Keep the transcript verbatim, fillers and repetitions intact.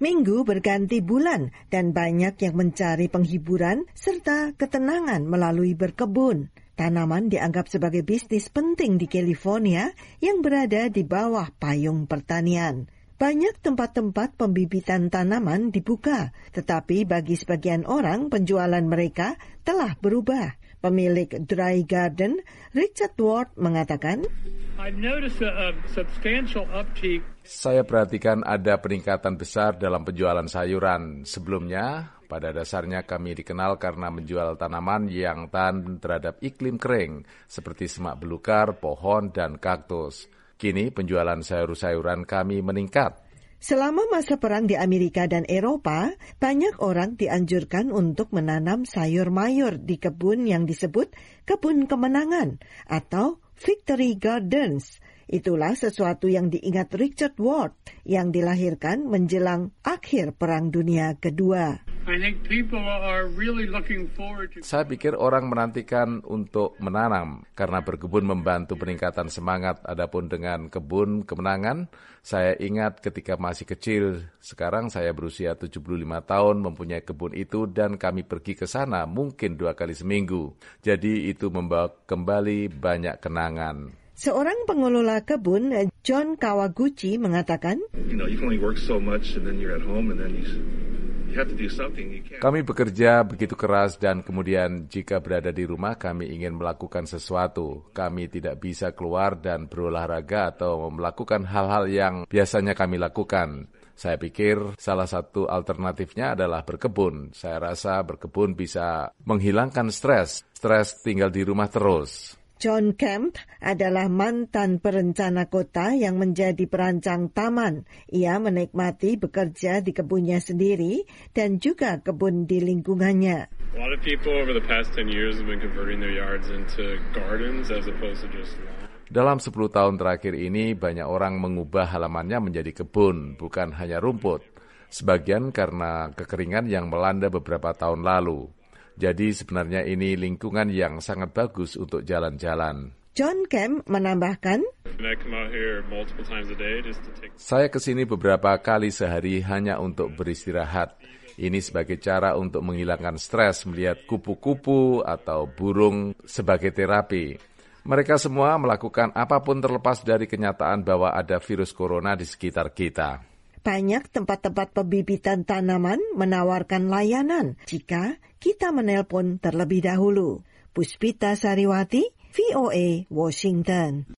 Minggu berganti bulan dan banyak yang mencari penghiburan serta ketenangan melalui berkebun. Tanaman dianggap sebagai bisnis penting di California yang berada di bawah payung pertanian. Banyak tempat-tempat pembibitan tanaman dibuka, tetapi bagi sebagian orang penjualan mereka telah berubah. Pemilik Dry Garden, Richard Ward, mengatakan, saya perhatikan ada peningkatan besar dalam penjualan sayuran. Sebelumnya, pada dasarnya kami dikenal karena menjual tanaman yang tahan terhadap iklim kering, seperti semak belukar, pohon, dan kaktus. Kini penjualan sayur-sayuran kami meningkat. Selama masa perang di Amerika dan Eropa, banyak orang dianjurkan untuk menanam sayur mayur di kebun yang disebut kebun kemenangan atau Victory Gardens. Itulah sesuatu yang diingat Richard Ward yang dilahirkan menjelang akhir Perang Dunia Kedua. Saya pikir orang menantikan untuk menanam karena berkebun membantu peningkatan semangat. Adapun dengan kebun kemenangan, saya ingat ketika masih kecil, sekarang saya berusia tujuh puluh lima tahun mempunyai kebun itu dan kami pergi ke sana mungkin dua kali seminggu. Jadi itu membawa kembali banyak kenangan. Seorang pengelola kebun, John Kawaguchi, mengatakan, kami bekerja begitu keras dan kemudian jika berada di rumah kami ingin melakukan sesuatu. Kami tidak bisa keluar dan berolahraga atau melakukan hal-hal yang biasanya kami lakukan. Saya pikir salah satu alternatifnya adalah berkebun. Saya rasa berkebun bisa menghilangkan stres. Stres tinggal di rumah terus. John Kemp adalah mantan perencana kota yang menjadi perancang taman. Ia menikmati bekerja di kebunnya sendiri dan juga kebun di lingkungannya. Dalam sepuluh tahun terakhir ini, banyak orang mengubah halamannya menjadi kebun, bukan hanya rumput. Sebagian karena kekeringan yang melanda beberapa tahun lalu. Jadi sebenarnya ini lingkungan yang sangat bagus untuk jalan-jalan. John Kemp menambahkan, saya kesini beberapa kali sehari hanya untuk beristirahat. Ini sebagai cara untuk menghilangkan stres melihat kupu-kupu atau burung sebagai terapi. Mereka semua melakukan apapun terlepas dari kenyataan bahwa ada virus corona di sekitar kita. Banyak tempat-tempat pembibitan tanaman menawarkan layanan jika kita menelpon terlebih dahulu. Puspita Sariwati, V O A, Washington.